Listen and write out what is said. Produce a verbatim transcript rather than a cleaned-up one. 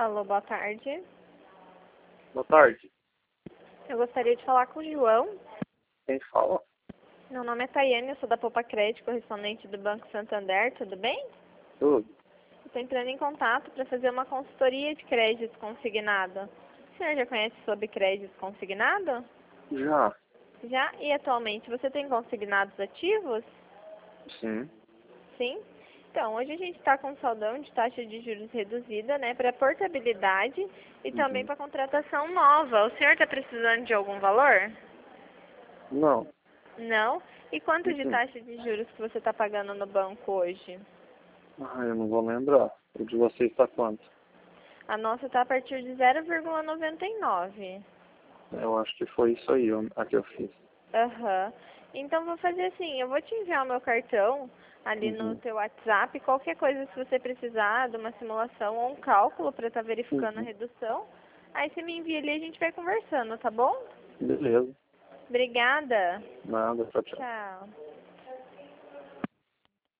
Alô, boa tarde. Boa tarde. Eu gostaria de falar com o João. Quem fala? Meu nome é Tayane, eu sou da Poupa Crédito, correspondente do Banco Santander, tudo bem? Tudo. Estou entrando em contato para fazer uma consultoria de crédito consignado. O senhor já conhece sobre crédito consignado? Já. Já? E atualmente você tem consignados ativos? Sim. Sim? Então, hoje a gente está com saldão de taxa de juros reduzida, né, para portabilidade e também Uhum. para contratação nova. O senhor está precisando de algum valor? Não. Não? E quanto de Uhum. taxa de juros que você está pagando no banco hoje? Ah, eu não vou lembrar. O de vocês está quanto? A nossa está a partir de zero vírgula noventa e nove. Eu acho que foi isso aí eu- a que eu fiz. Aham. Então vou fazer assim, eu vou te enviar o meu cartão ali no Uhum. teu WhatsApp. Qualquer coisa, se você precisar de uma simulação ou um cálculo para estar verificando a Uhum. redução, aí você me envia ali e a gente vai conversando, tá bom? Beleza. Obrigada. Nada. Tchau, tchau. Tchau.